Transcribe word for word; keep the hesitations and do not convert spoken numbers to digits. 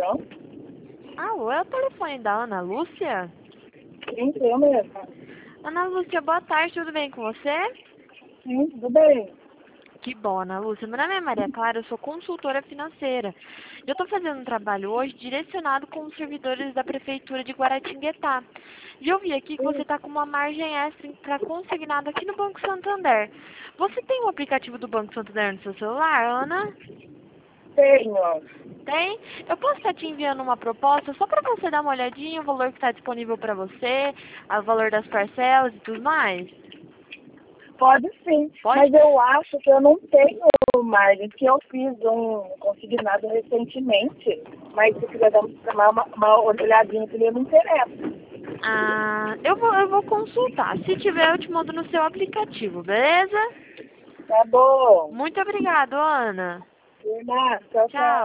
não? Alô, é o telefone da Ana Lúcia? Sim, eu mesmo. Ana Lúcia, boa tarde, tudo bem com você? Sim, tudo bem. Que bom, Ana Lúcia. Meu nome é Maria Clara, eu sou consultora financeira. Eu estou fazendo um trabalho hoje direcionado com os servidores da Prefeitura de Guaratinguetá. E eu vi aqui que você está com uma margem extra para consignado aqui no Banco Santander. Você tem o aplicativo do Banco Santander no seu celular, Ana? Tenho. Tem? Eu posso estar te enviando uma proposta só para você dar uma olhadinha, o valor que está disponível para você, o valor das parcelas e tudo mais? Pode sim, Pode? mas eu acho que eu não tenho margem, que eu fiz um consignado recentemente, mas se quiser dar uma, uma, uma olhadinha que ele não interessa. Ah, eu vou, eu vou consultar. Se tiver, eu te mando no seu aplicativo, beleza? Tá bom. Muito obrigado, Ana. Por nada, tchau, tchau. Tchau.